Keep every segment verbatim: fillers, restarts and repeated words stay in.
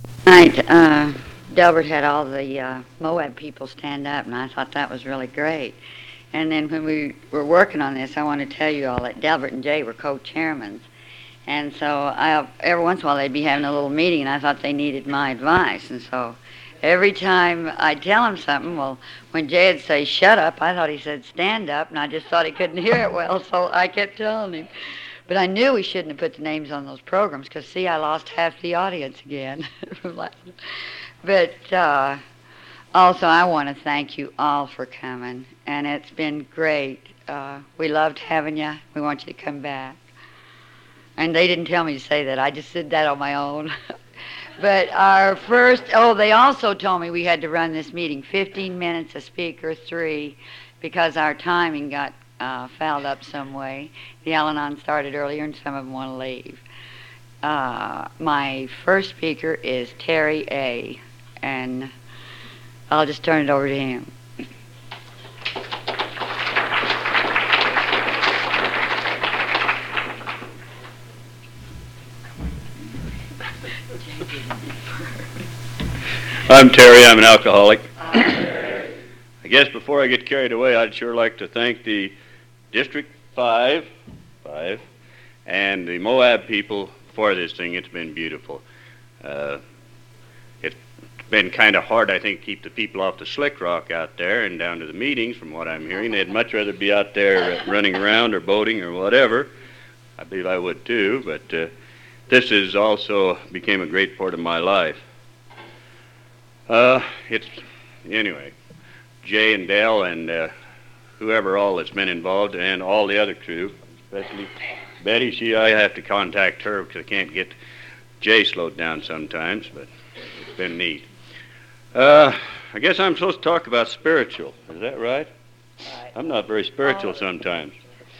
Right. Uh, Delbert had all the uh, Moab people stand up, and I thought that was really great. And then when we were working on this, I want to tell you all that Delbert and Jay were co-chairmen. And so I, every once in a while they'd be having a little meeting, and I thought they needed my advice. And so every time I'd tell him something, well, when Jay would say, shut up, I thought he said stand up, and I just thought he couldn't hear it well, so I kept telling him. But I knew we shouldn't have put the names on those programs, because, see, I lost half the audience again. But uh, also I want to thank you all for coming, and it's been great. Uh, we loved having you. We want you to come back. And they didn't tell me to say that. I just did that on my own. But our first, oh, they also told me we had to run this meeting fifteen minutes a speaker, three, because our timing got uh, fouled up some way. The Al-Anon started earlier, and some of them want to leave. Uh, my first speaker is Terry A., and I'll just turn it over to him. I'm Terry. I'm an alcoholic. I guess before I get carried away, I'd sure like to thank the District five, five and the Moab people for this thing. It's been beautiful. Uh, it's been kind of hard, I think, to keep the people off the Slick Rock out there and down to the meetings, from what I'm hearing. They'd much rather be out there uh, running around or boating or whatever. I believe I would too, but uh, this has also became a great part of my life. Uh, it's, anyway, Jay and Dell and uh, whoever all that's been involved, and all the other crew, especially Betty. She, I have to contact her because I can't get Jay slowed down sometimes, but it's been neat. Uh, I guess I'm supposed to talk about spiritual. Is that right? Right. I'm not very spiritual sometimes.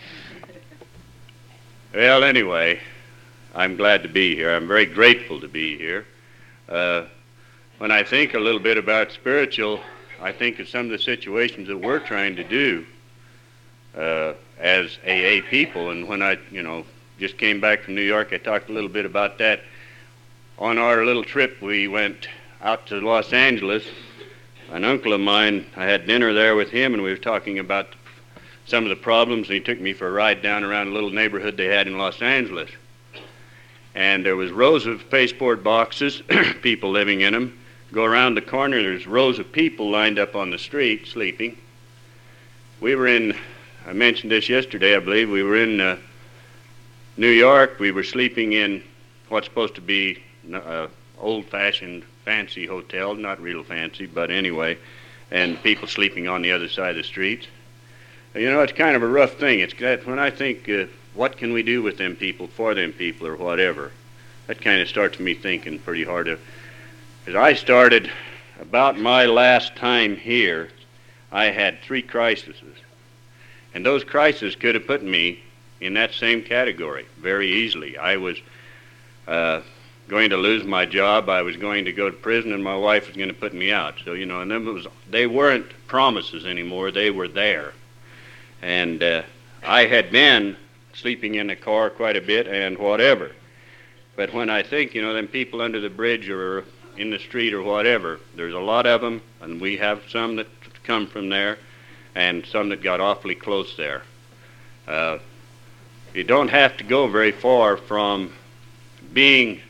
Well, anyway, I'm glad to be here. I'm very grateful to be here. Uh, When I think a little bit about spiritual, I think of some of the situations that we're trying to do uh, as A A people. And when I, you know, just came back from New York, I talked a little bit about that. On our little trip, we went out to Los Angeles. An uncle of mine, I had dinner there with him, and we were talking about some of the problems, and he took me for a ride down around a little neighborhood they had in Los Angeles. And there was rows of pasteboard boxes, people living in them. Go around the corner, there's rows of people lined up on the street sleeping. We were in, I mentioned this yesterday, I believe, we were in uh, New York. We were sleeping in what's supposed to be an old-fashioned fancy hotel, not real fancy, but anyway, and people sleeping on the other side of the streets. You know, it's kind of a rough thing. It's that when I think, uh, what can we do with them people, for them people, or whatever, that kind of starts me thinking pretty hard. Of, As I started about my last time here, I had three crises. And those crises could have put me in that same category very easily. I was uh, going to lose my job. I was going to go to prison, and my wife was going to put me out. So, you know, and them was, they weren't promises anymore. They were there. And uh, I had been sleeping in the car quite a bit and whatever. But when I think, you know, them people under the bridge or in the street or whatever, there's a lot of them, and we have some that come from there and some that got awfully close there. Uh, you don't have to go very far from being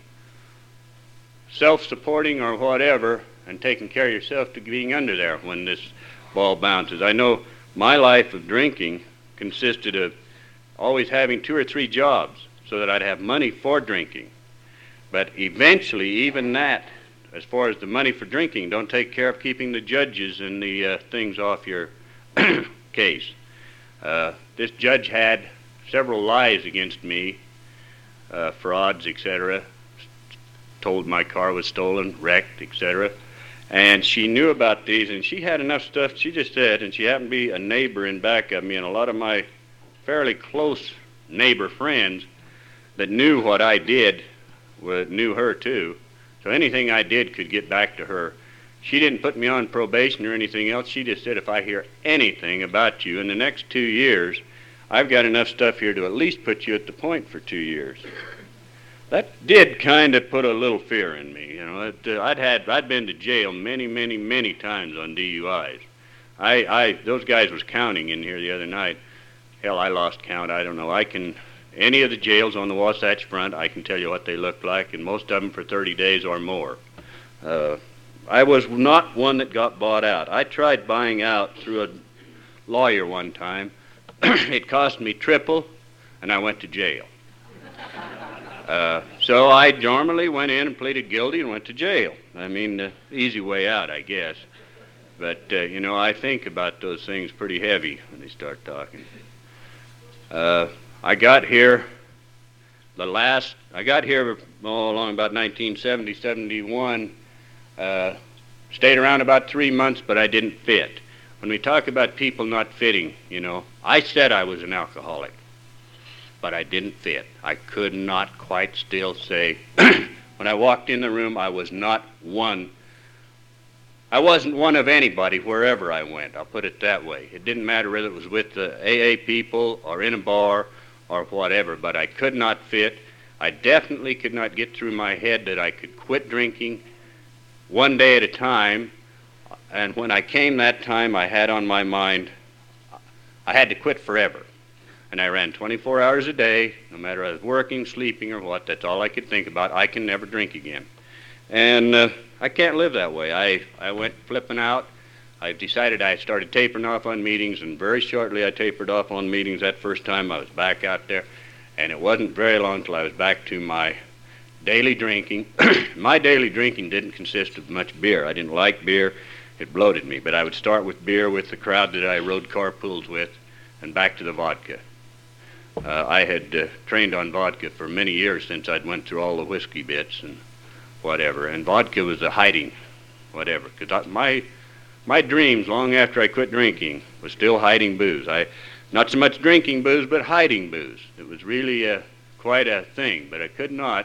self-supporting or whatever and taking care of yourself to being under there when this ball bounces. I know my life of drinking consisted of always having two or three jobs so that I'd have money for drinking. But eventually, even that, as far as the money for drinking, don't take care of keeping the judges and the uh, things off your case. Uh, this judge had several lies against me, uh, frauds, et cetera, told my car was stolen, wrecked, et cetera. And she knew about these, and she had enough stuff, she just said, and she happened to be a neighbor in back of me, and a lot of my fairly close neighbor friends that knew what I did knew her too. So anything I did could get back to her. She didn't put me on probation or anything else. She just said, if I hear anything about you in the next two years, I've got enough stuff here to at least put you at the point for two years. that did kind of put a little fear in me. You know, it, uh, I'd had I'd been to jail many, many, many times on D U Is. I, I those guys was counting in here the other night. Hell, I lost count. I don't know. I can any of the jails on the Wasatch Front. I can tell you what they looked like, and most of them for thirty days or more. Uh, I was not one that got bought out. I tried buying out through a lawyer one time. It cost me triple, and I went to jail. Uh, so I normally went in and pleaded guilty and went to jail. I mean, the easy way out, I guess. But, uh, you know, I think about those things pretty heavy when they start talking. Uh, I got here, the last, I got here oh, along about nineteen seventy, seventy-one. Uh, stayed around about three months, but I didn't fit. When we talk about people not fitting, you know, I said I was an alcoholic, but I didn't fit. I could not quite still say, when I walked in the room, I was not one. I wasn't one of anybody wherever I went, I'll put it that way. It didn't matter whether it was with the A A people or in a bar or whatever, but I could not fit. I definitely could not get through my head that I could quit drinking one day at a time, and when I came that time, I had on my mind, I had to quit forever. And I ran twenty-four hours a day, no matter if I was working, sleeping, or what. That's all I could think about. I can never drink again. And uh, I can't live that way. I, I went flipping out. I decided I started tapering off on meetings, and very shortly I tapered off on meetings. That first time I was back out there, and it wasn't very long until I was back to my daily drinking. My daily drinking didn't consist of much beer. I didn't like beer. It bloated me. But I would start with beer with the crowd that I rode carpools with, and back to the vodka. Uh, I had uh, trained on vodka for many years since I'd went through all the whiskey bits and whatever. And vodka was a hiding whatever. Because my my dreams, long after I quit drinking, was still hiding booze. I not so much drinking booze, but hiding booze. It was really a, quite a thing. But I could not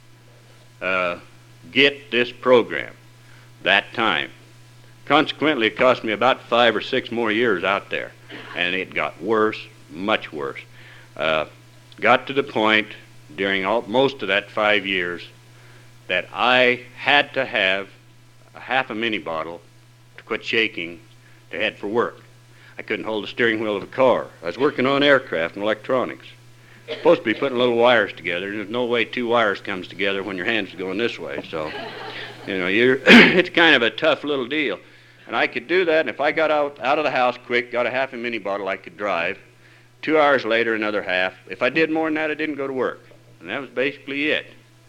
uh, get this program that time. Consequently, it cost me about five or six more years out there. And it got worse, much worse. Uh, got to the point during all, most of that five years that I had to have a half a mini bottle to quit shaking to head for work. I couldn't hold the steering wheel of a car. I was working on aircraft and electronics. Supposed to be putting little wires together, and there's no way two wires comes together when your hands are going this way. So, you know, you're it's kind of a tough little deal. And I could do that, and if I got out, out of the house quick, got a half a mini bottle, I could drive. Two hours later, another half. If I did more than that, I didn't go to work. And that was basically it.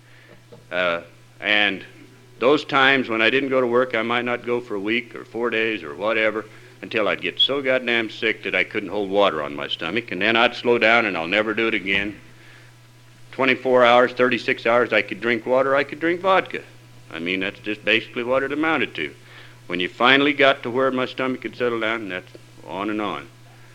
Uh, and those times when I didn't go to work, I might not go for a week or four days or whatever until I'd get so goddamn sick that I couldn't hold water on my stomach. And then I'd slow down and I'll never do it again. twenty-four hours, thirty-six hours, I could drink water, I could drink vodka. I mean, that's just basically what it amounted to. When you finally got to where my stomach could settle down, that's on and on.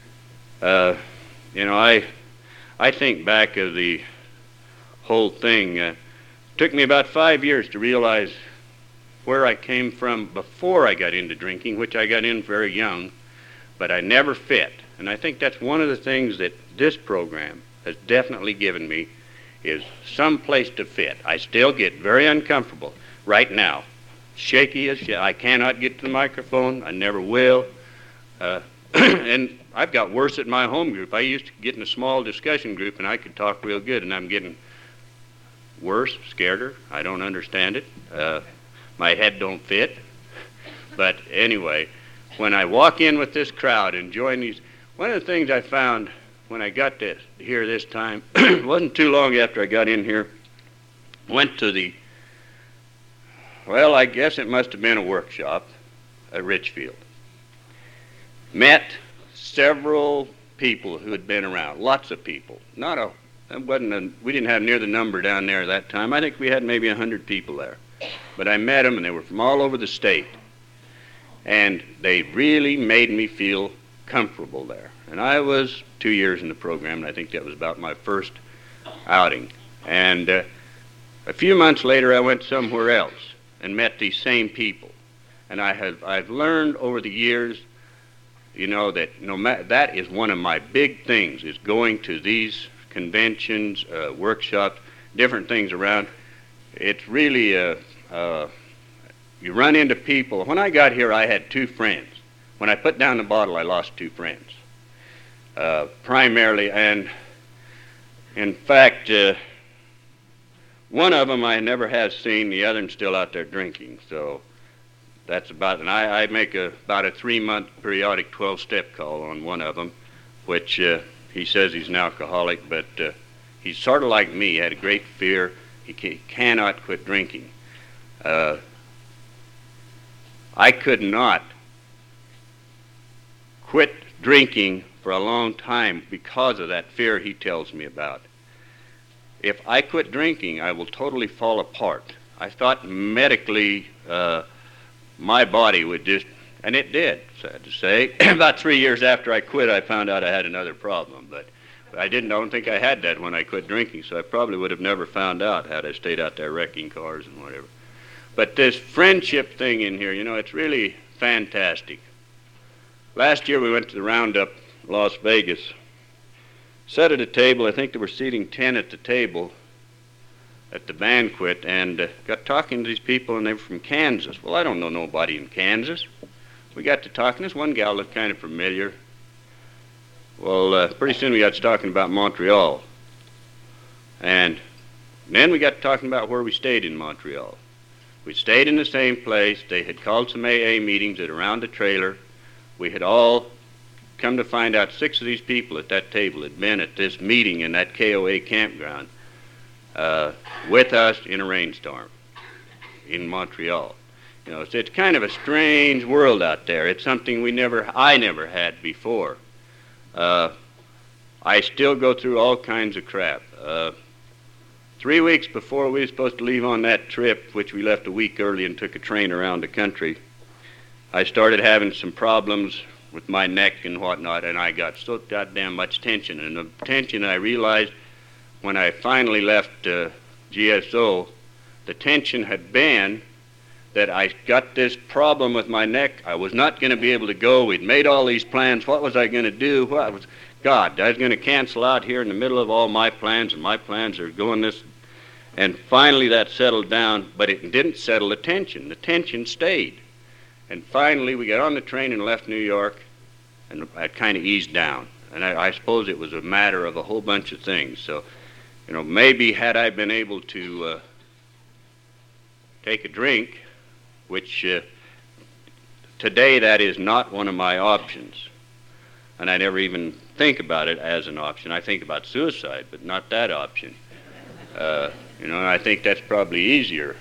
Uh, You know, I I think back of the whole thing. Uh, it took me about five years to realize where I came from before I got into drinking, which I got in very young, but I never fit. And I think that's one of the things that this program has definitely given me is some place to fit. I still get very uncomfortable right now. Shaky as shit. I cannot get to the microphone. I never will. Uh, and I've got worse at my home group. I used to get in a small discussion group and I could talk real good, and I'm getting worse, scareder. I don't understand it. Uh, my head don't fit. But anyway, when I walk in with this crowd and join these, one of the things I found when I got to here this time, it wasn't too long after I got in here, went to the, well, I guess it must have been a workshop at Richfield. Met several people who had been around, lots of people. Not a, it wasn't a, we didn't have near the number down there at that time. I think we had maybe a hundred people there. But I met them, and they were from all over the state. And they really made me feel comfortable there. And I was two years in the program, and I think that was about my first outing. And uh, a few months later, I went somewhere else and met these same people. And I have, I've learned over the years, you know, that no matter, that is one of my big things, is going to these conventions, uh, workshops, different things around. It's really, uh, uh, you run into people. When I got here, I had two friends. When I put down the bottle, I lost two friends, uh, primarily. And in fact, uh, one of them I never have seen. The other one's still out there drinking. So that's about, and I, I make a, about a three-month periodic twelve-step call on one of them, which uh, he says he's an alcoholic, but uh, he's sort of like me. He had a great fear. He, ca- he cannot quit drinking. Uh, I could not quit drinking for a long time because of that fear he tells me about. If I quit drinking, I will totally fall apart. I thought medically uh, my body would just, and it did, sad to say. About three years after I quit, I found out I had another problem, but I didn't, I don't think I had that when I quit drinking, so I probably would have never found out had I stayed out there wrecking cars and whatever. But this friendship thing in here, you know, it's really fantastic. Last year we went to the Roundup, Las Vegas. Sat at a table, I think there were seating ten at the table at the banquet, and uh, got talking to these people, and they were from Kansas. Well, I don't know nobody in Kansas. We got to talking. This one gal looked kind of familiar. Well, uh, pretty soon we got to talking about Montreal. And then we got to talking about where we stayed in Montreal. We stayed in the same place. They had called some A A meetings at around the trailer. We had all come to find out six of these people at that table had been at this meeting in that K O A campground uh, with us in a rainstorm in Montreal. You know, it's, it's kind of a strange world out there. It's something we never, I never had before. Uh, I still go through all kinds of crap. Uh, three weeks before we were supposed to leave on that trip, which we left a week early and took a train around the country, I started having some problems with my neck and whatnot, and I got so goddamn much tension. And the tension I realized when I finally left uh, G S O, the tension had been that I got this problem with my neck. I was not going to be able to go. We'd made all these plans. What was I going to do? What was, God, I was going to cancel out here in the middle of all my plans, and my plans are going this. And finally that settled down, but it didn't settle the tension. The tension stayed. And finally, we got on the train and left New York, and it kind of eased down. And I, I suppose it was a matter of a whole bunch of things. So, you know, maybe had I been able to uh, take a drink, which uh, today that is not one of my options. And I never even think about it as an option. I think about suicide, but not that option. Uh, you know, and I think that's probably easier.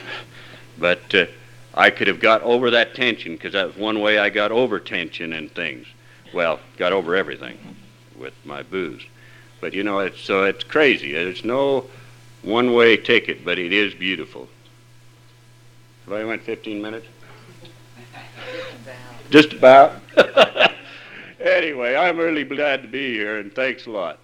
But uh, I could have got over that tension, because that was one way I got over tension and things. Well, got over everything with my booze. But you know, it's so it's crazy. It's no one-way ticket, but it is beautiful. Have I went fifteen minutes? Just about. Just about. Anyway, I'm really glad to be here, and thanks a lot.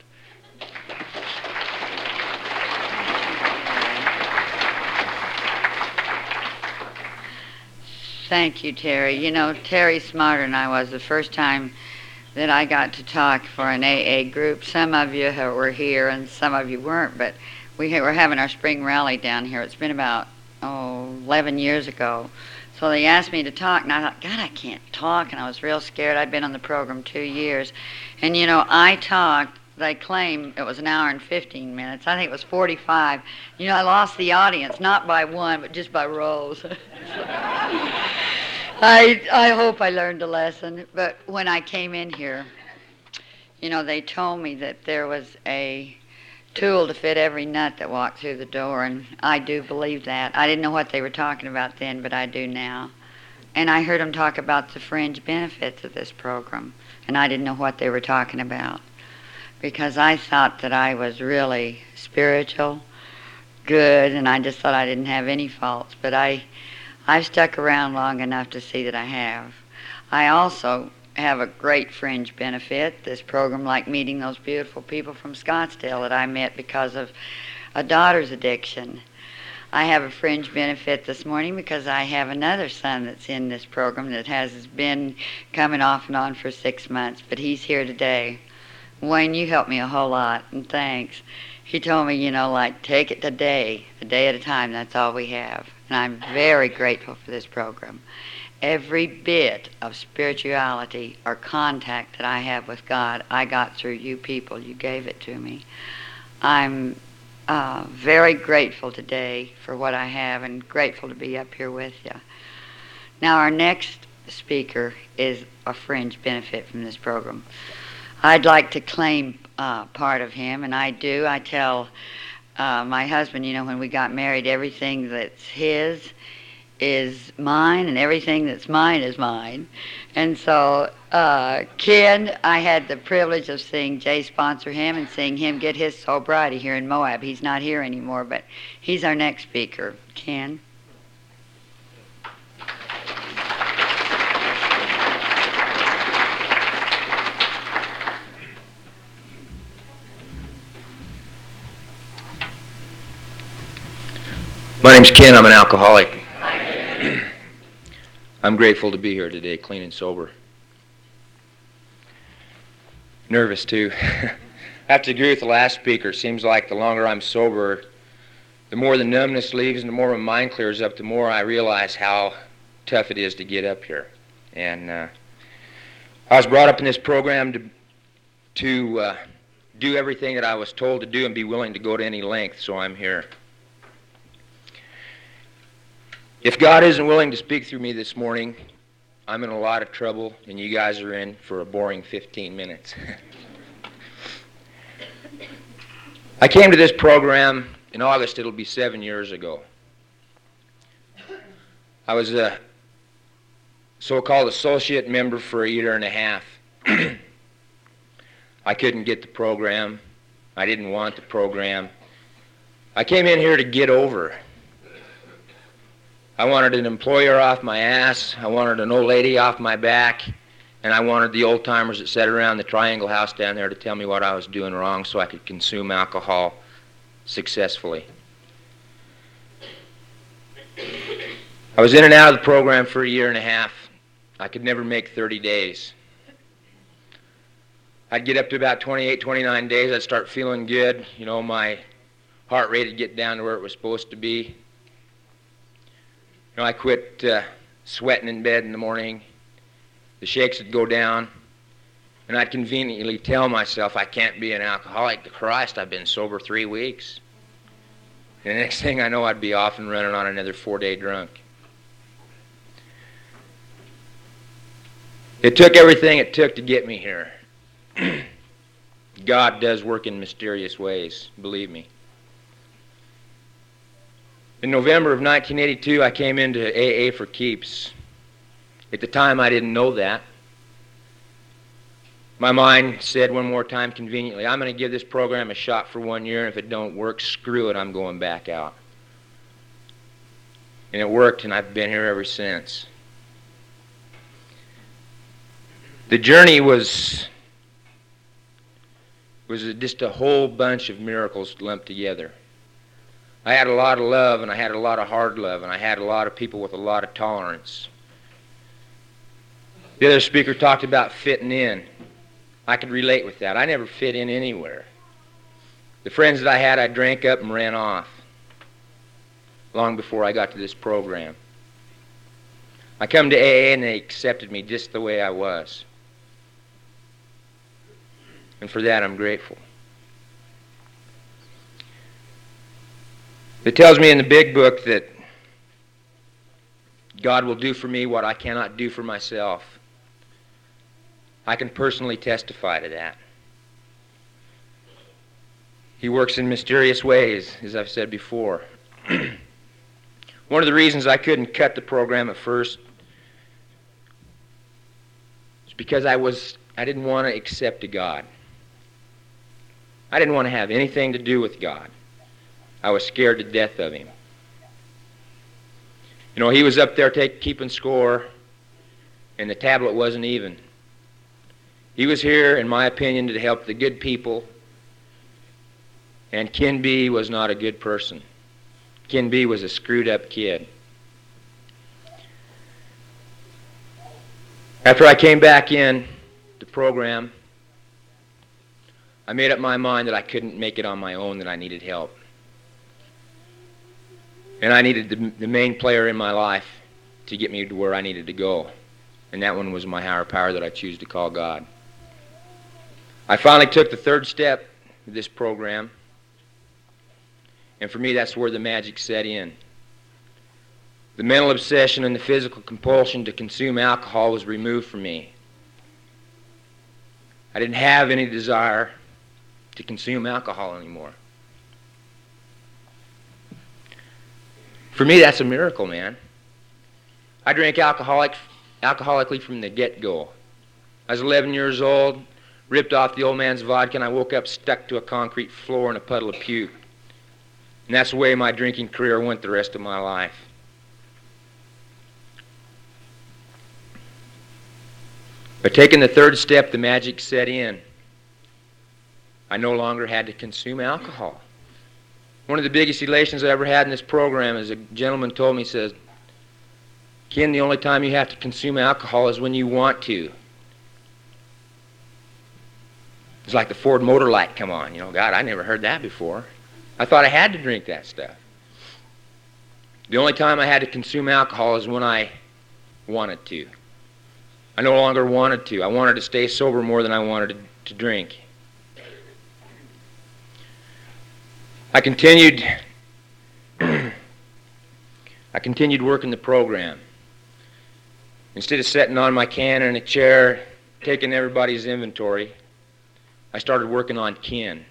Thank you, Terry. You know, Terry smarter than I was the first time that I got to talk for an A A group. Some of you were here and some of you weren't, but we were having our spring rally down here. It's been about, oh, eleven years ago. So they asked me to talk, and I thought, God, I can't talk, and I was real scared. I'd been on the program two years. And, you know, I talked. They claim it was an hour and fifteen minutes. I think it was forty-five. You know, I lost the audience, not by one, but just by rows. I I hope I learned a lesson. But when I came in here, you know, they told me that there was a tool to fit every nut that walked through the door, and I do believe that. I didn't know what they were talking about then, but I do now. And I heard them talk about the fringe benefits of this program, and I didn't know what they were talking about, because I thought that I was really spiritual, good, and I just thought I didn't have any faults. But I, I've stuck around long enough to see that I have. I also have a great fringe benefit, this program, like meeting those beautiful people from Scottsdale that I met because of a daughter's addiction. I have a fringe benefit this morning because I have another son that's in this program that has been coming off and on for six months, but he's here today. Wayne, you helped me a whole lot, and thanks. he told me, you know, like, take it a day, a day at a time, that's all we have. And I'm very grateful for this program. Every bit of spirituality or contact that I have with God, I got through you people. You gave it to me. I'm uh, very grateful today for what I have and grateful to be up here with you. Now, our next speaker is a fringe benefit from this program. I'd like to claim uh, part of him, and I do. I tell uh, my husband, you know, when we got married, everything that's his is mine, and everything that's mine is mine. And so, uh, Ken, I had the privilege of seeing Jay sponsor him and seeing him get his sobriety here in Moab. He's not here anymore, but he's our next speaker. Ken. My name's Ken. I'm an alcoholic. I'm grateful to be here today, clean and sober. Nervous, too. I have to agree with the last speaker. Seems like the longer I'm sober, the more the numbness leaves and the more my mind clears up, the more I realize how tough it is to get up here. And uh, I was brought up in this program to, to uh, do everything that I was told to do and be willing to go to any length, so I'm here. If God isn't willing to speak through me this morning, I'm in a lot of trouble, and you guys are in for a boring fifteen minutes. I came to this program in August. It'll be seven years ago. I was a so-called associate member for a year and a half. I couldn't get the program. I didn't want the program. I came in here to get over. I wanted an employer off my ass, I wanted an old lady off my back, and I wanted the old-timers that sat around the Triangle House down there to tell me what I was doing wrong so I could consume alcohol successfully. I was in and out of the program for a year and a half. I could never make thirty days. I'd get up to about twenty-eight, twenty-nine days, I'd start feeling good. You know, my heart rate would get down to where it was supposed to be. You know, I quit uh, sweating in bed in the morning. The shakes would go down. And I'd conveniently tell myself, I can't be an alcoholic. To Christ, I've been sober three weeks. And the next thing I know, I'd be off and running on another four-day drunk. It took everything it took to get me here. God does work in mysterious ways, believe me. In November of nineteen eighty-two, I came into A A for keeps. At the time, I didn't know that. My mind said one more time conveniently, I'm going to give this program a shot for one year, and if it don't work, screw it, I'm going back out. And it worked, and I've been here ever since. The journey was, was just a whole bunch of miracles lumped together. I had a lot of love, and I had a lot of hard love, and I had a lot of people with a lot of tolerance. The other speaker talked about fitting in. I could relate with that. I never fit in anywhere. The friends that I had, I drank up and ran off long before I got to this program. I come to A A, and they accepted me just the way I was. And for that, I'm grateful. It tells me in the big book that God will do for me what I cannot do for myself. I can personally testify to that. He works in mysterious ways, as I've said before. One of the reasons I couldn't cut the program at first is because I was I didn't want to accept a God. I didn't want to have anything to do with God. I was scared to death of him. You know, he was up there take, keeping score, and the tablet wasn't even. He was here, in my opinion, to help the good people, and Ken B. was not a good person. Ken B. was a screwed-up kid. After I came back in the program, I made up my mind that I couldn't make it on my own, that I needed help. And I needed the, the main player in my life to get me to where I needed to go. And that one was my higher power that I choose to call God. I finally took the third step of this program. And for me, that's where the magic set in. The mental obsession and the physical compulsion to consume alcohol was removed from me. I didn't have any desire to consume alcohol anymore. For me, that's a miracle, man. I drank alcoholic, alcoholically from the get-go. I was eleven years old, ripped off the old man's vodka, and I woke up stuck to a concrete floor in a puddle of puke. And that's the way my drinking career went the rest of my life. By taking the third step, the magic set in. I no longer had to consume alcohol. One of the biggest elations I ever had in this program is a gentleman told me, he says, Ken, the only time you have to consume alcohol is when you want to. It's like the Ford motor light come on. You know, God, I never heard that before. I thought I had to drink that stuff. The only time I had to consume alcohol is when I wanted to. I no longer wanted to. I wanted to stay sober more than I wanted to, to drink. I continued I continued working the program. Instead of sitting on my can in a chair, taking everybody's inventory, I started working on Ken.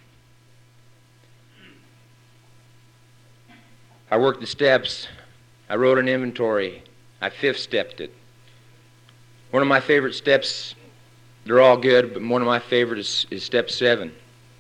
I worked the steps. I wrote an inventory. I fifth-stepped it. One of my favorite steps, they're all good, but one of my favorite is, is step seven.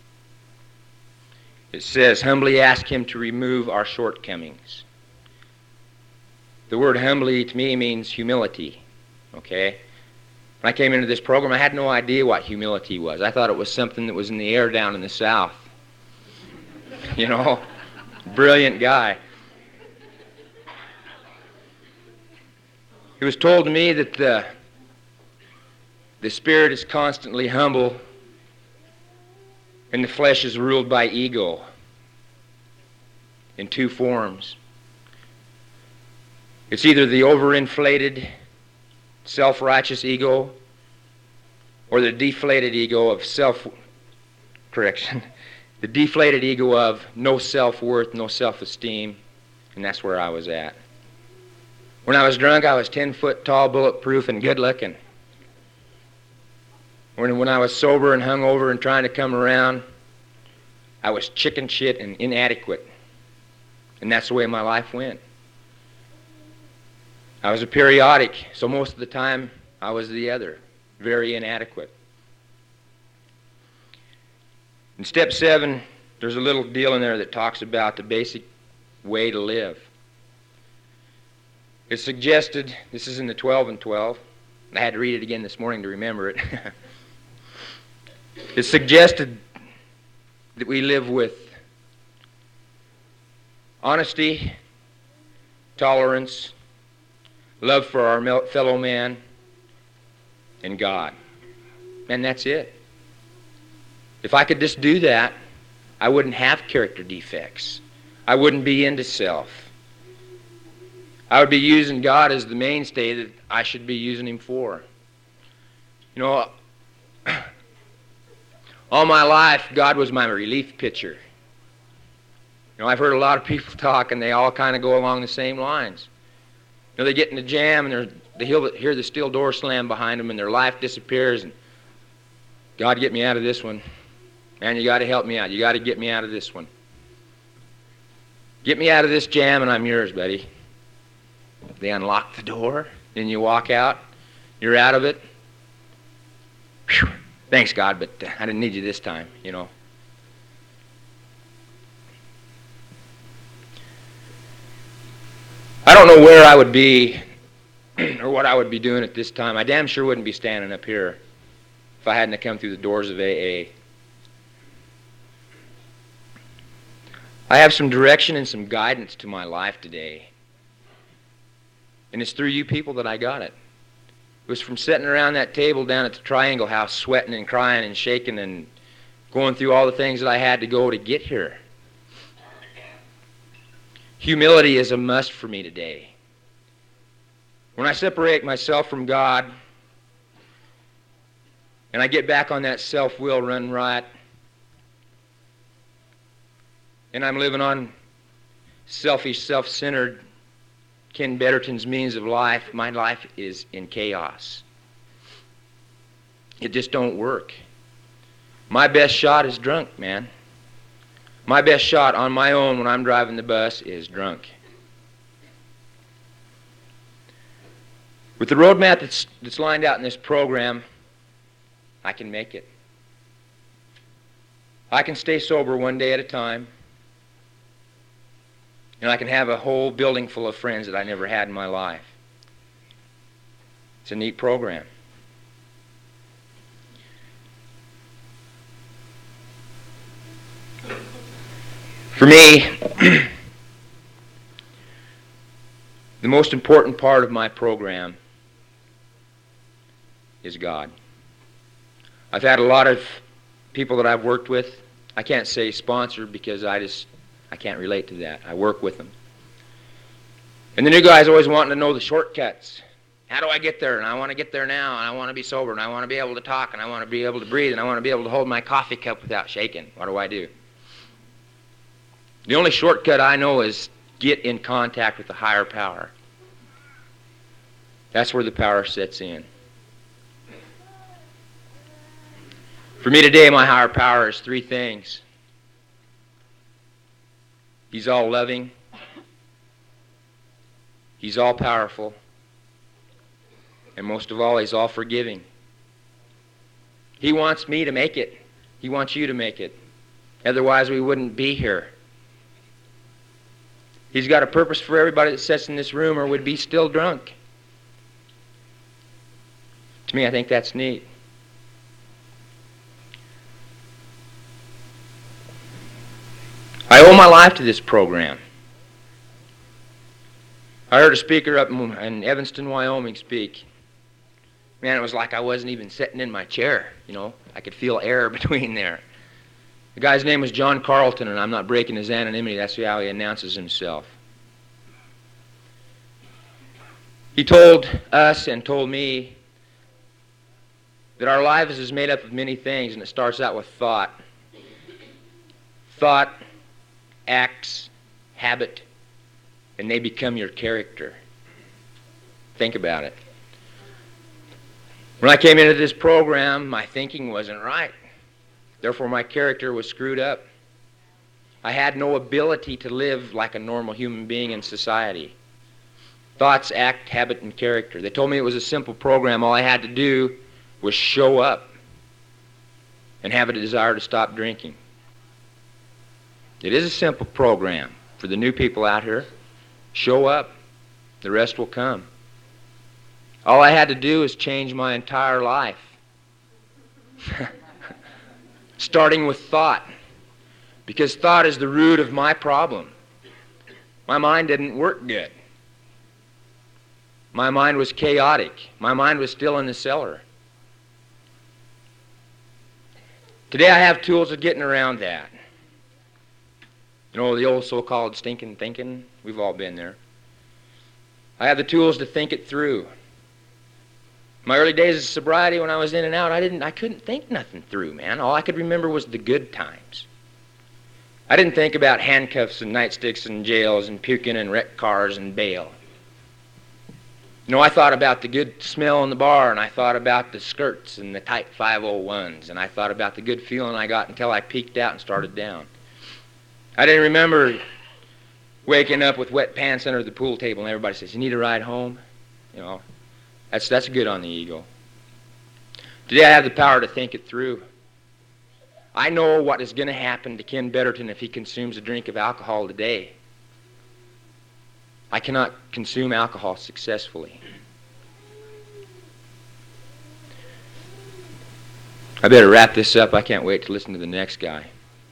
It says, humbly ask him to remove our shortcomings. The word humbly to me means humility, okay? When I came into this program, I had no idea what humility was. I thought it was something that was in the air down in the South. You know, brilliant guy. It was told to me that the The spirit is constantly humble, and the flesh is ruled by ego in two forms. It's either the overinflated, self-righteous ego or the deflated ego of self-correction, the deflated ego of no self-worth, no self-esteem, and that's where I was at. When I was drunk, I was ten foot tall, bulletproof, and good-looking. When, when I was sober and hungover and trying to come around, I was chicken shit and inadequate. And that's the way my life went. I was a periodic, so most of the time I was the other, very inadequate. In step seven, there's a little deal in there that talks about the basic way to live. It suggested, this is in the twelve and twelve, I had to read it again this morning to remember it. It suggested that we live with honesty, tolerance, love for our fellow man, and God. And that's it. If I could just do that, I wouldn't have character defects. I wouldn't be into self. I would be using God as the mainstay that I should be using him for. You know, all my life, God was my relief pitcher. You know, I've heard a lot of people talk, and they all kind of go along the same lines. You know, they get in a jam, and they hear the steel door slam behind them, and their life disappears, and God, get me out of this one. Man, you got to help me out. You got to get me out of this one. Get me out of this jam, and I'm yours, buddy. They unlock the door, then you walk out. You're out of it. Whew. Thanks, God, but uh, I didn't need you this time, you know. I don't know where I would be or what I would be doing at this time. I damn sure wouldn't be standing up here if I hadn't come through the doors of A A. I have some direction and some guidance to my life today. And it's through you people that I got it. It was from sitting around that table down at the Triangle House, sweating and crying and shaking and going through all the things that I had to go to get here. Humility is a must for me today. When I separate myself from God and I get back on that self-will run riot and I'm living on selfish, self-centered Ken Betterton's means of life, my life is in chaos. It just don't work. My best shot is drunk, man. My best shot on my own when I'm driving the bus is drunk. With the roadmap that's, that's lined out in this program, I can make it. I can stay sober one day at a time, and I can have a whole building full of friends that I never had in my life. It's a neat program. For me, the most important part of my program is God. I've had a lot of people that I've worked with. I can't say sponsored because I just, I can't relate to that. I work with them. And the new guys always wanting to know the shortcuts. How do I get there? And I want to get there now, and I want to be sober, and I want to be able to talk, and I want to be able to breathe, and I want to be able to hold my coffee cup without shaking. What do I do? The only shortcut I know is get in contact with the higher power. That's where the power sets in. For me today, my higher power is three things. He's all loving. He's all powerful. And most of all, he's all forgiving. He wants me to make it. He wants you to make it. Otherwise, we wouldn't be here. He's got a purpose for everybody that sits in this room or would be still drunk. To me, I think that's neat. I owe my life to this program. I heard a speaker up in Evanston, Wyoming speak. Man, it was like I wasn't even sitting in my chair, you know. I could feel air between there. The guy's name was John Carlton, and I'm not breaking his anonymity. That's how he announces himself. He told us and told me that our lives is made up of many things, and it starts out with thought. Thought, acts, habit, and they become your character. Think about it. When I came into this program, my thinking wasn't right. Therefore, my character was screwed up. I had no ability to live like a normal human being in society. Thoughts, act, habit, and character. They told me it was a simple program. All I had to do was show up and have a desire to stop drinking. It is a simple program for the new people out here. Show up. The rest will come. All I had to do is change my entire life. Starting with thought. Because thought is the root of my problem. My mind didn't work good. My mind was chaotic. My mind was still in the cellar. Today I have tools of getting around that. You know, the old so-called stinking thinking, we've all been there. I have the tools to think it through. My early days of sobriety, when I was in and out, I didn't, I couldn't think nothing through, man. All I could remember was the good times. I didn't think about handcuffs and nightsticks and jails and puking and wrecked cars and bail. You know, I thought about the good smell in the bar, and I thought about the skirts and the tight five oh ones, and I thought about the good feeling I got until I peeked out and started down. I didn't remember waking up with wet pants under the pool table and everybody says, "You need a ride home?" You know, that's, that's good on the ego. Today I have the power to think it through. I know what is going to happen to Ken Betterton if he consumes a drink of alcohol today. I cannot consume alcohol successfully. I better wrap this up. I can't wait to listen to the next guy.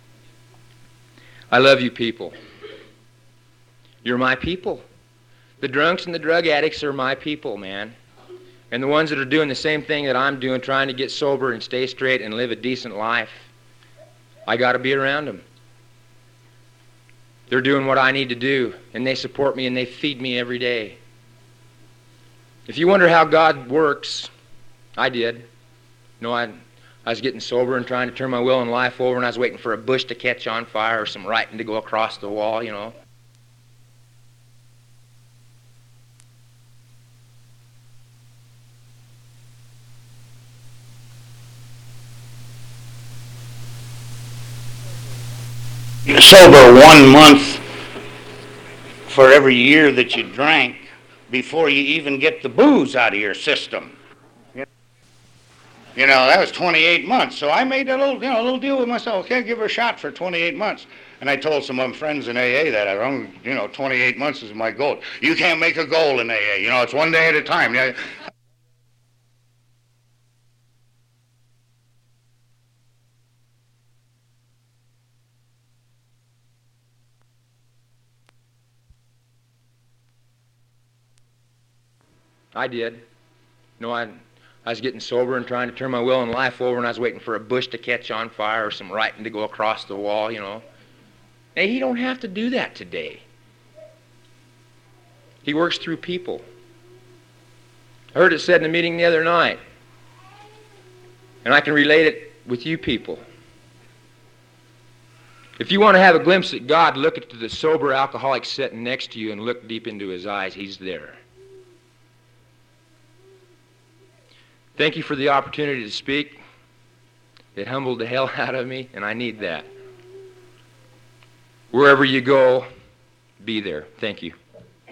I love you people. You're my people. The drunks and the drug addicts are my people, man. And the ones that are doing the same thing that I'm doing, trying to get sober and stay straight and live a decent life, I got to be around them. They're doing what I need to do, and they support me and they feed me every day. If you wonder how God works, I did. You know, I, I was getting sober and trying to turn my will and life over, and I was waiting for a bush to catch on fire or some writing to go across the wall, you know. Sober one month for every year that you drank before you even get the booze out of your system. You know, that was twenty-eight months. So I made a little, you know, a little deal with myself. Okay, give her a shot for twenty-eight months. And I told some of my friends in A A that I don't, you know, twenty-eight months is my goal. You can't make a goal in A A. You know, it's one day at a time. Yeah. I did. You know, I, I was getting sober and trying to turn my will and life over, and I was waiting for a bush to catch on fire or some writing to go across the wall, you know. Hey, he don't have to do that today. He works through people. I heard it said in a meeting the other night, and I can relate it with you people. If you want to have a glimpse at God, look at the sober alcoholic sitting next to you and look deep into his eyes. He's there. Thank you for the opportunity to speak. It humbled the hell out of me, and I need that. Wherever you go, be there. Thank you.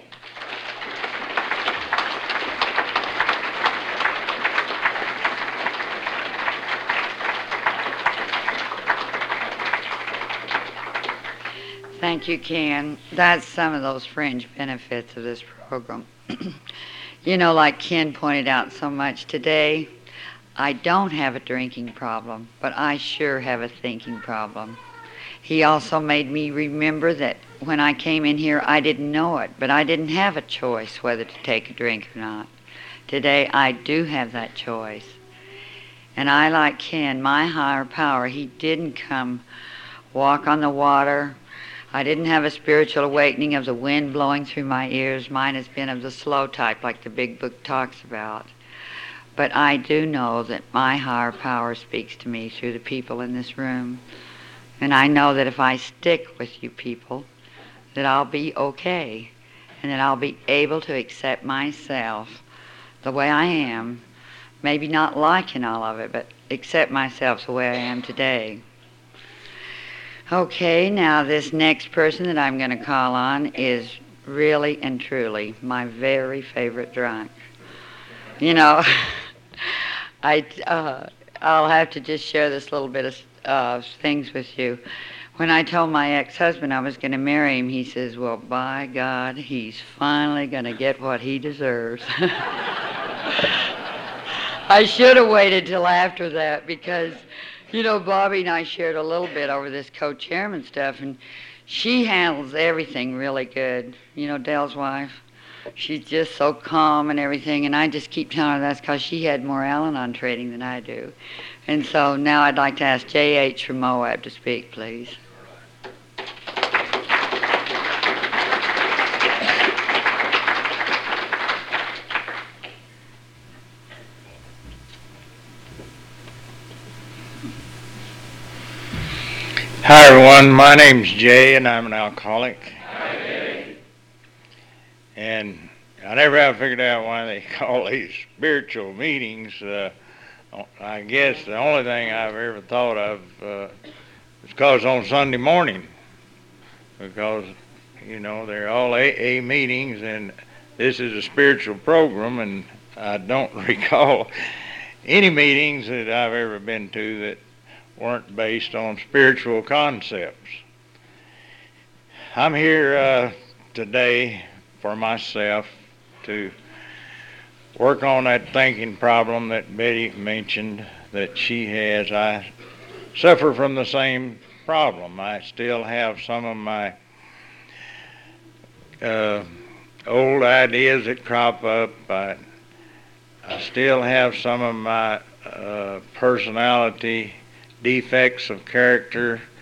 Thank you, Ken. That's some of those fringe benefits of this program. You know, like Ken pointed out so much today, I don't have a drinking problem, but I sure have a thinking problem. He also made me remember that when I came in here, I didn't know it, but I didn't have a choice whether to take a drink or not. Today, I do have that choice. And I, like Ken, my higher power, he didn't come walk on the water. I didn't have a spiritual awakening of the wind blowing through my ears. Mine has been of the slow type, like the big book talks about. But I do know that my higher power speaks to me through the people in this room. And I know that if I stick with you people, that I'll be okay. And that I'll be able to accept myself the way I am. Maybe not liking all of it, but accept myself the way I am today. Okay, now this next person that I'm going to call on is really and truly my very favorite drunk. You know, I, uh, I'll have to just share this little bit of uh, things with you. When I told my ex-husband I was going to marry him, he says, well, by God, he's finally going to get what he deserves. I should have waited till after that because, you know, Bobby and I shared a little bit over this co-chairman stuff, and she handles everything really good. You know, Dale's wife, she's just so calm and everything, and I just keep telling her that's because she had more Al-Anon training than I do. And so now I'd like to ask J H from Moab to speak, please. Hi everyone, my name's Jay and I'm an alcoholic. Hi, Jay. And I never have figured out why they call these spiritual meetings. Uh, I guess the only thing I've ever thought of uh, is because on Sunday morning, because, you know, they're all A A meetings and this is a spiritual program, and I don't recall any meetings that I've ever been to that weren't based on spiritual concepts. I'm here uh, today for myself to work on that thinking problem that Betty mentioned that she has. I suffer from the same problem. I still have some of my uh, old ideas that crop up. I, I still have some of my uh, personality defects of character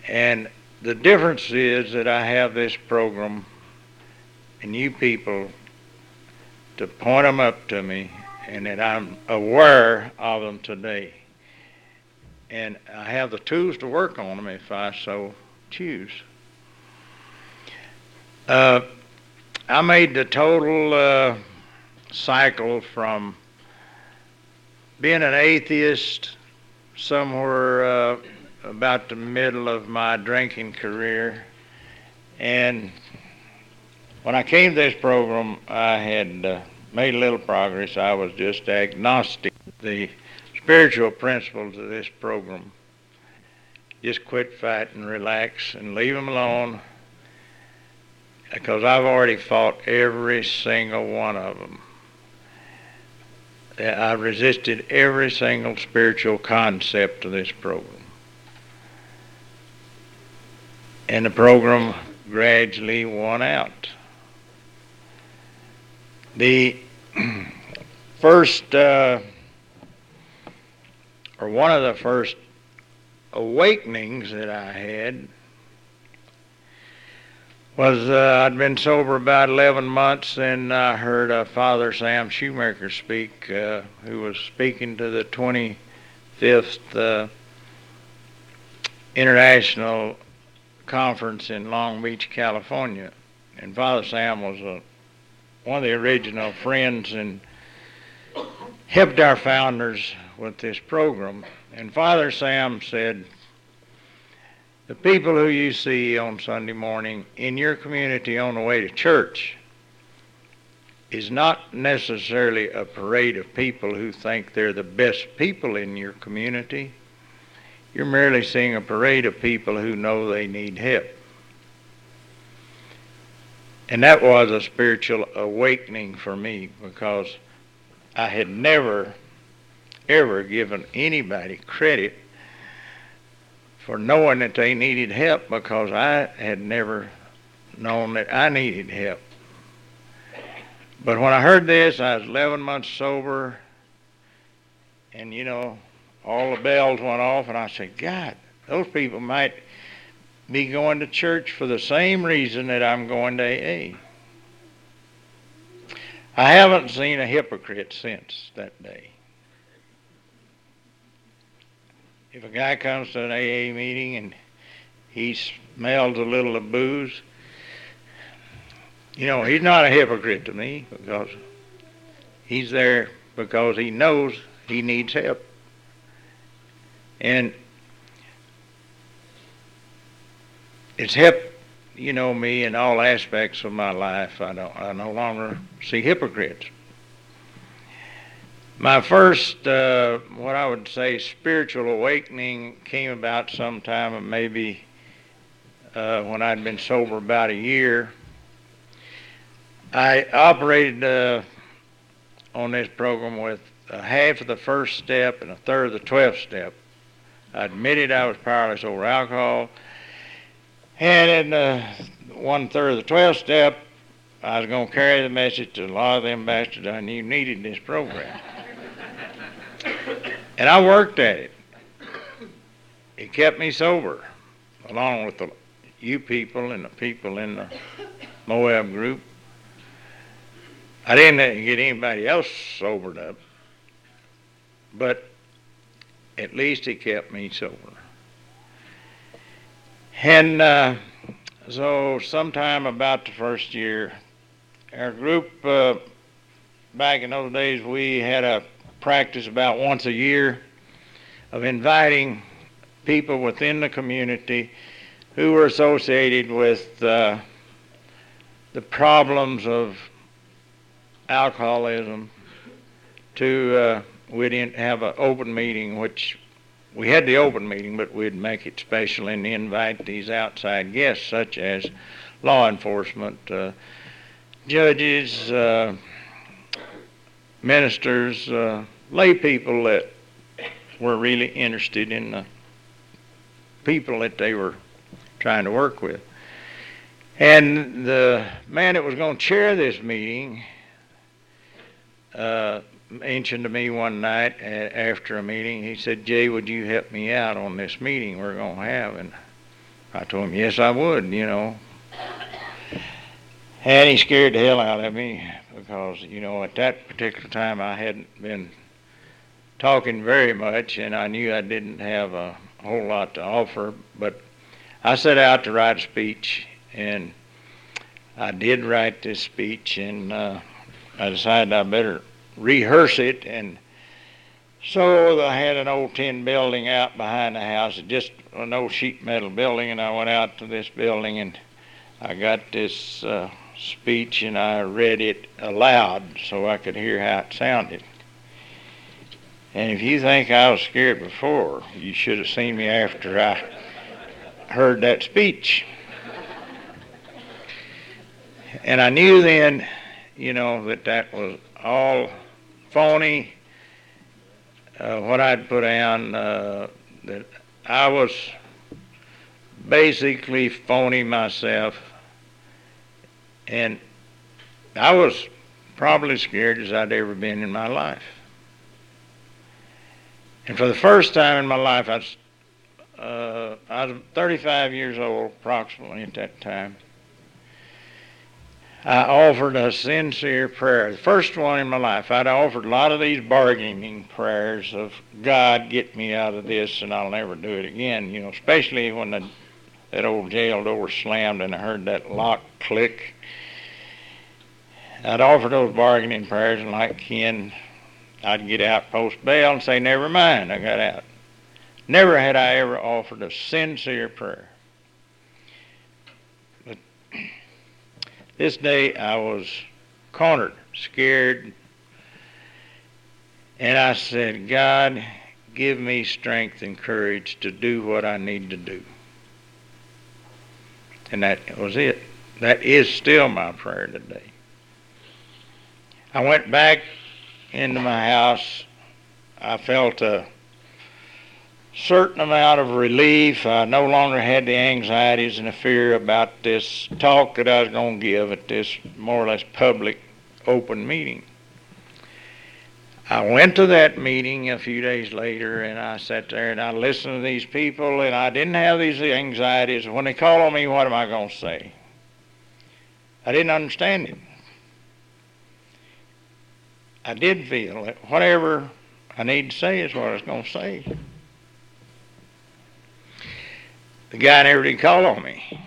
And the difference is that I have this program and you people to point them up to me, and that I'm aware of them today. And I have the tools to work on them if I so choose. Uh, I made the total uh, cycle from being an atheist somewhere uh, about the middle of my drinking career. And when I came to this program, I had uh, made a little progress. I was just agnostic. The spiritual principles of this program: just quit fighting, relax, and leave them alone, because I've already fought every single one of them. I've resisted every single spiritual concept of this program. And the program gradually won out. The first, uh, or one of the first awakenings that I had was uh, I'd been sober about eleven months, and I heard uh, Father Sam Shoemaker speak, uh, who was speaking to the twenty-fifth uh, International Conference in Long Beach, California. And Father Sam was a one of the original friends and helped our founders with this program. And Father Sam said, the people who you see on Sunday morning in your community on the way to church is not necessarily a parade of people who think they're the best people in your community. You're merely seeing a parade of people who know they need help. And that was a spiritual awakening for me, because I had never, ever given anybody credit for knowing that they needed help, because I had never known that I needed help. But when I heard this, I was eleven months sober, and you know, all the bells went off, and I said, God, those people might be going to church for the same reason that I'm going to A A. I haven't seen a hypocrite since that day. If a guy comes to an A A meeting and he smells a little of booze, you know, he's not a hypocrite to me, because he's there because he knows he needs help. And it's helped, you know, me in all aspects of my life. I don't. I no longer see hypocrites. My first, uh, what I would say, spiritual awakening came about sometime maybe uh, when I'd been sober about a year. I operated uh, on this program with a half of the first step and a third of the twelfth step. I admitted I was powerless over alcohol. And in uh, one third of the twelfth step, I was going to carry the message to a lot of them bastards I knew needed this program. And I worked at it. It kept me sober, along with the you people and the people in the Moab group. I didn't get anybody else sobered up, but at least it kept me sober. And uh, so sometime about the first year, our group, uh, back in those days, we had a practice about once a year of inviting people within the community who were associated with uh, the problems of alcoholism to, uh, we didn't have an open meeting, which we had the open meeting, but we'd make it special and invite these outside guests, such as law enforcement, uh, judges, uh, ministers, uh, lay people that were really interested in the people that they were trying to work with. And the man that was going to chair this meeting uh, mentioned to me one night after a meeting, he said, Jay, would you help me out on this meeting we're going to have? And I told him, yes, I would, you know. And he scared the hell out of me because, you know, at that particular time I hadn't been talking very much, and I knew I didn't have a whole lot to offer. But I set out to write a speech, and I did write this speech, and uh, I decided I better rehearse it. And so I had an old tin building out behind the house, just an old sheet metal building, and I went out to this building, and I got this uh, speech, and I read it aloud so I could hear how it sounded. And if you think I was scared before, you should have seen me after I heard that speech. And I knew then, you know, that that was all phony, uh, what I'd put down, uh, that I was basically phony myself. And I was probably as scared as I'd ever been in my life. And for the first time in my life, I was, uh, I was thirty-five years old approximately at that time. I offered a sincere prayer, the first one in my life. I'd offered a lot of these bargaining prayers of, God, get me out of this and I'll never do it again, you know, especially when the, that old jail door slammed and I heard that lock click. I'd offer those bargaining prayers, and like Ken, I'd get out post bail and say, never mind, I got out. Never had I ever offered a sincere prayer. But this day I was cornered, scared, and I said, God, give me strength and courage to do what I need to do. And that was it. That is still my prayer today. I went back into my house. I felt a certain amount of relief. I no longer had the anxieties and the fear about this talk that I was going to give at this more or less public open meeting. I went to that meeting a few days later, and I sat there and I listened to these people, and I didn't have these anxieties. When they call on me, what am I going to say? I didn't understand it. I did feel that whatever I need to say is what I was going to say. The guy never did call on me.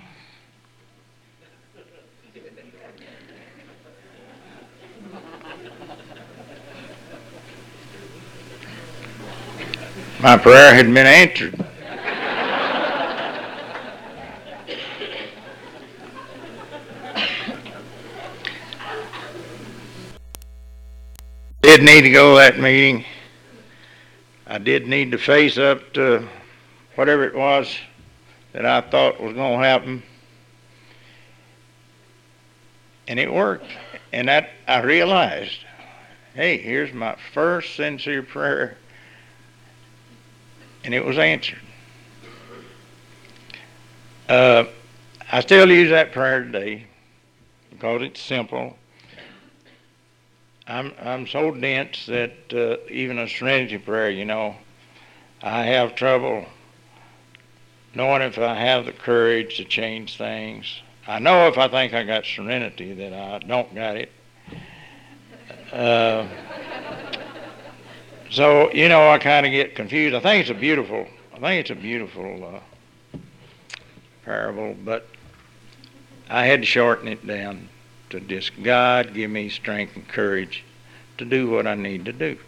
My prayer had been answered. Did need to go to that meeting. I did need to face up to whatever it was that I thought was going to happen. And it worked. And that I realized, hey, here's my first sincere prayer. And it was answered. Uh, I still use that prayer today because it's simple. I'm I'm so dense that uh, even a serenity prayer, you know, I have trouble knowing if I have the courage to change things. I know if I think I got serenity that I don't got it. Uh, so, you know, I kind of get confused. I think it's a beautiful, I think it's a beautiful uh, parable, but I had to shorten it down to just, God, give me strength and courage to do what I need to do.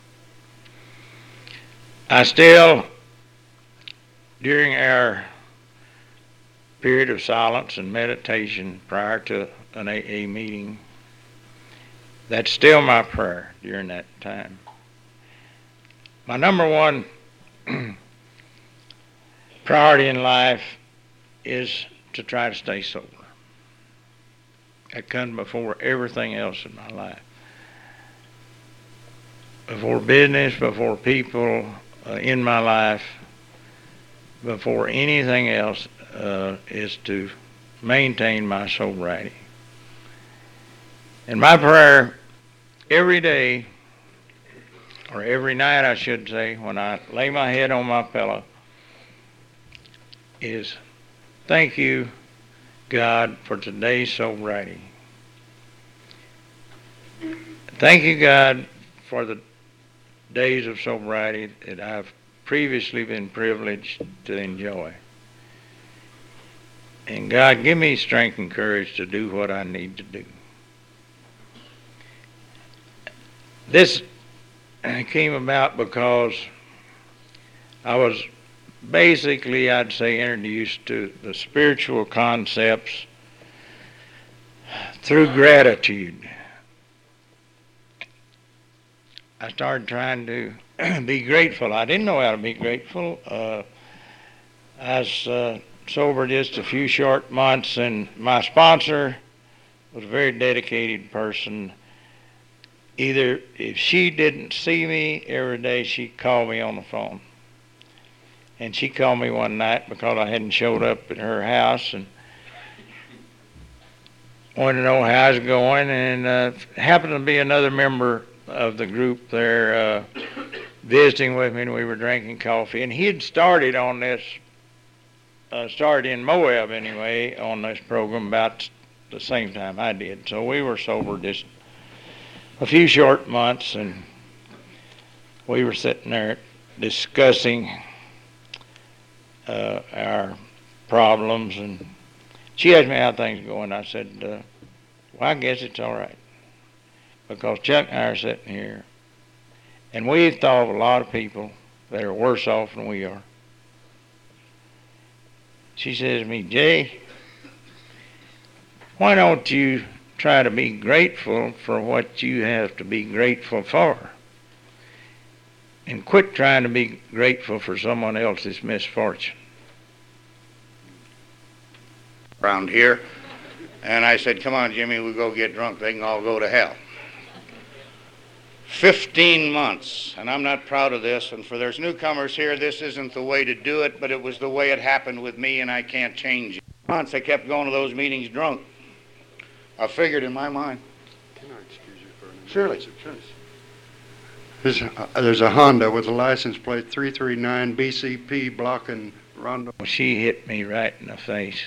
I still, during our period of silence and meditation prior to an A A meeting, that's still my prayer during that time. My number one priority in life is to try to stay sober. That comes before everything else in my life. Before business, before people uh, in my life, before anything else uh, is to maintain my sobriety. And my prayer every day, or every night I should say, when I lay my head on my pillow, is, thank you, God, for today's sobriety. Thank you, God, for the days of sobriety that I've previously been privileged to enjoy. And God, give me strength and courage to do what I need to do. This came about because I was basically, I'd say, introduced to the spiritual concepts through gratitude. I started trying to be grateful. I didn't know how to be grateful. Uh, I was uh, sober just a few short months, and my sponsor was a very dedicated person. Either if she didn't see me every day, she'd call me on the phone. And she called me one night because I hadn't showed up at her house and wanted to know how I was going. And uh, happened to be another member of the group there uh, visiting with me, and we were drinking coffee. And he had started on this, uh, started in Moab anyway, on this program about the same time I did. So we were sober just a few short months, and we were sitting there discussing uh, our problems, and she asked me how things were going. I said, uh, well, I guess it's all right, because Chuck and I are sitting here, and we've thought of a lot of people that are worse off than we are. She says to me, Jay, why don't you try to be grateful for what you have to be grateful for, and quit trying to be grateful for someone else's misfortune. Around here, and I said, come on, Jimmy, we'll go get drunk. They can all go to hell. Fifteen months, and I'm not proud of this, and for there's newcomers here, this isn't the way to do it, but it was the way it happened with me, and I can't change it. Months, I kept going to those meetings drunk. I figured in my mind. Can I excuse you for a minute? Surely. There's a, there's a Honda with a license plate three three nine B C P blocking Rondo. She hit me right in the face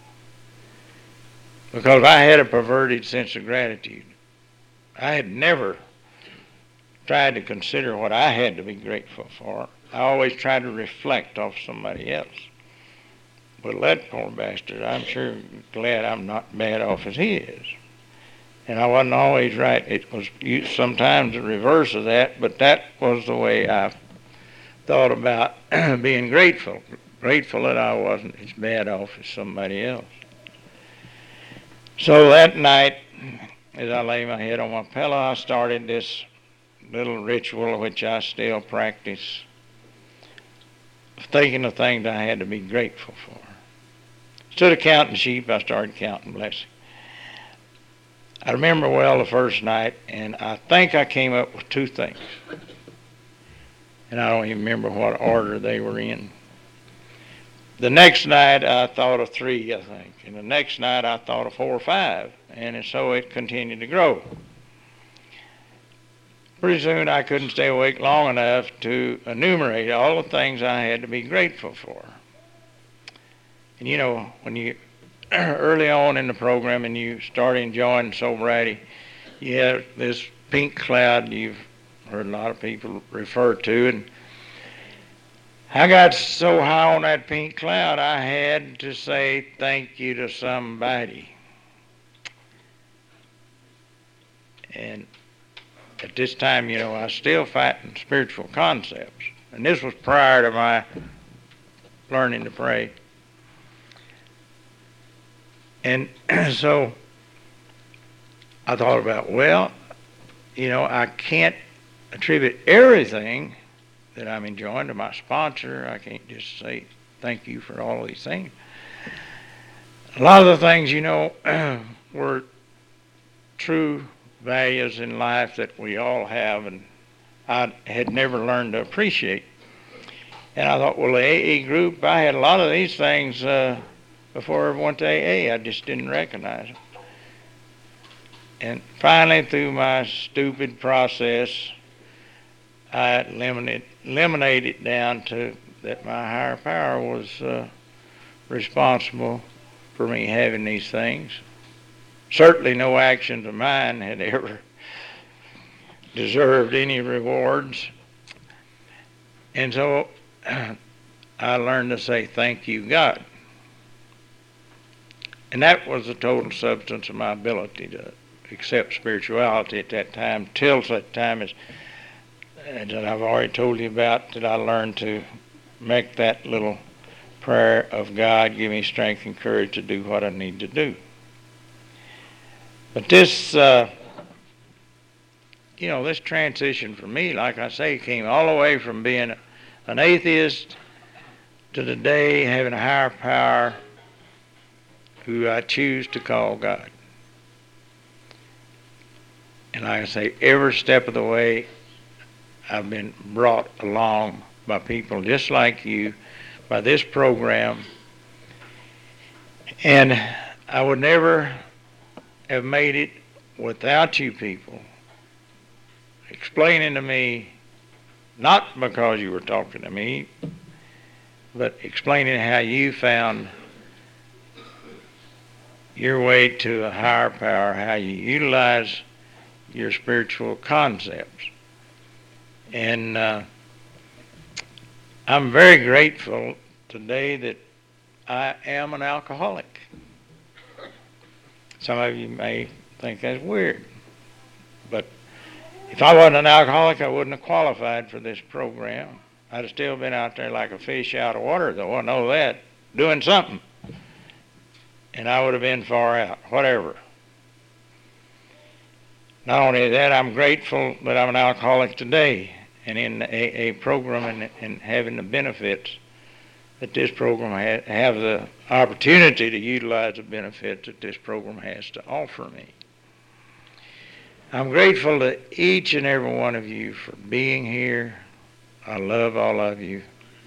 because I had a perverted sense of gratitude. I had never tried to consider what I had to be grateful for. I always tried to reflect off somebody else. But that poor bastard, I'm sure glad I'm not bad off as he is. And I wasn't always right. It was sometimes the reverse of that, but that was the way I thought about being grateful. Grateful that I wasn't as bad off as somebody else. So that night, as I lay my head on my pillow, I started this little ritual which I still practice, thinking of things I had to be grateful for. Instead of counting sheep, I started counting blessings. I remember well the first night, and I think I came up with two things. And I don't even remember what order they were in. The next night, I thought of three, I think. And the next night, I thought of four or five. And so it continued to grow. Pretty soon, I couldn't stay awake long enough to enumerate all the things I had to be grateful for. And you know, when you early on in the program and you start enjoying sobriety, you have this pink cloud you've heard a lot of people refer to, and I got so high on that pink cloud I had to say thank you to somebody. And at this time, you know, I was still fighting spiritual concepts, and this was prior to my learning to pray. And so I thought about, well, you know, I can't attribute everything that I'm enjoying to my sponsor. I can't just say thank you for all of these things. A lot of the things, you know, were true values in life that we all have, and I had never learned to appreciate. And I thought, well, the A A group, I had a lot of these things uh, before I ever went to A A. I just didn't recognize them. And finally, through my stupid process, I eliminated, eliminated it down to that my higher power was uh, responsible for me having these things. Certainly no actions of mine had ever deserved any rewards. And so I learned to say, thank you, God. And that was the total substance of my ability to accept spirituality at that time, till such time as that I've already told you about, that I learned to make that little prayer of God, give me strength and courage to do what I need to do. But this, uh, you know, this transition for me, like I say, came all the way from being an atheist to today having a higher power who I choose to call God. And like I say, every step of the way I've been brought along by people just like you, by this program. And I would never have made it without you people explaining to me, not because you were talking to me, but explaining how you found your way to a higher power, how you utilize your spiritual concepts. And uh, I'm very grateful today that I am an alcoholic. Some of you may think that's weird, but if I wasn't an alcoholic, I wouldn't have qualified for this program. I'd have still been out there like a fish out of water, though, I know that, doing something. And I would have been far out, whatever. Not only that, I'm grateful that I'm an alcoholic today and in the A A program and, and having the benefits that this program ha- have the opportunity to utilize the benefits that this program has to offer me. I'm grateful to each and every one of you for being here. I love all of you.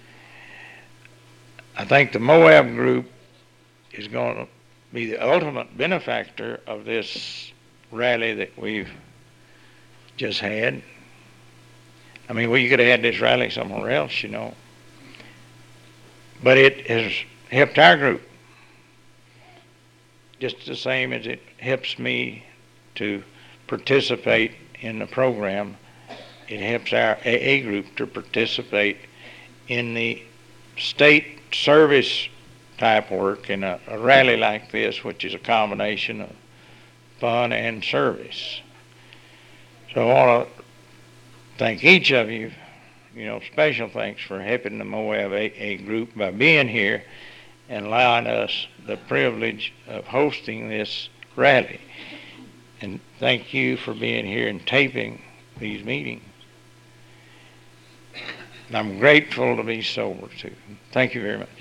I think the Moab group is going to be the ultimate benefactor of this rally that we've just had. I mean, we could have had this rally somewhere else, you know. But it has helped our group just the same as it helps me to participate in the program. It helps our A A group to participate in the state service type work in a, a rally like this, which is a combination of fun and service. So I want to thank each of you, you know, special thanks for helping the Moab A A group by being here and allowing us the privilege of hosting this rally. And thank you for being here and taping these meetings. And I'm grateful to be sober too. Thank you very much.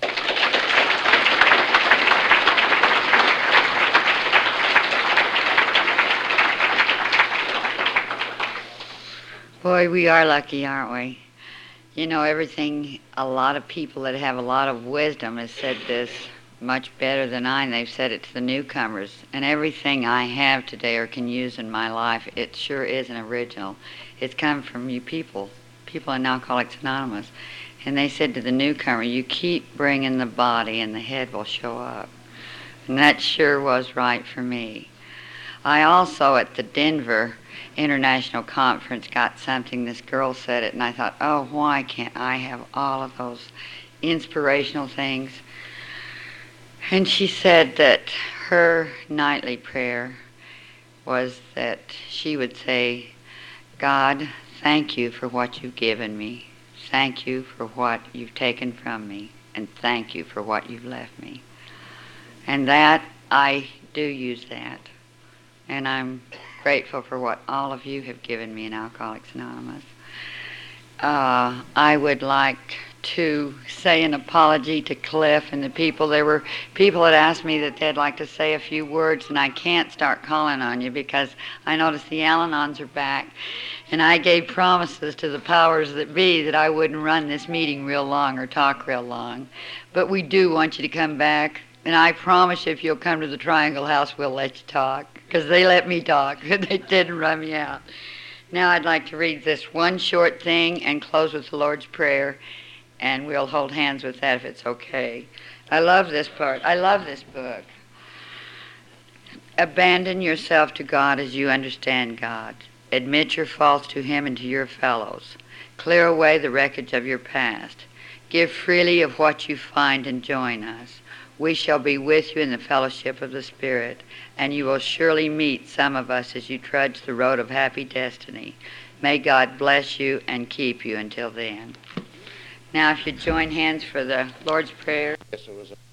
Boy, we are lucky, aren't we? You know, everything, a lot of people that have a lot of wisdom have said this much better than I, and they've said it to the newcomers. And everything I have today or can use in my life, it sure is an original. It's come from you people, people in Alcoholics Anonymous. And they said to the newcomer, you keep bringing the body and the head will show up. And that sure was right for me. I also, at the Denver International Conference, got something, this girl said it, and I thought, oh, why can't I have all of those inspirational things? And she said that her nightly prayer was that she would say, God, thank you for what you've given me. Thank you for what you've taken from me. And thank you for what you've left me. And that, I do use that. And I'm grateful for what all of you have given me in Alcoholics Anonymous. Uh, I would like to say an apology to Cliff and the people. There were people that asked me that they'd like to say a few words, and I can't start calling on you because I noticed the Al-Anons are back, and I gave promises to the powers that be that I wouldn't run this meeting real long or talk real long. But we do want you to come back, and I promise you if you'll come to the Triangle House, we'll let you talk, because they let me talk. They didn't run me out. Now I'd like to read this one short thing and close with the Lord's Prayer, and we'll hold hands with that if it's okay. I love this part. I love this book. Abandon yourself to God as you understand God. Admit your faults to Him and to your fellows. Clear away the wreckage of your past. Give freely of what you find and join us. We shall be with you in the fellowship of the Spirit, and you will surely meet some of us as you trudge the road of happy destiny. May God bless you and keep you until then. Now, if you join hands for the Lord's Prayer. Yes, it was a-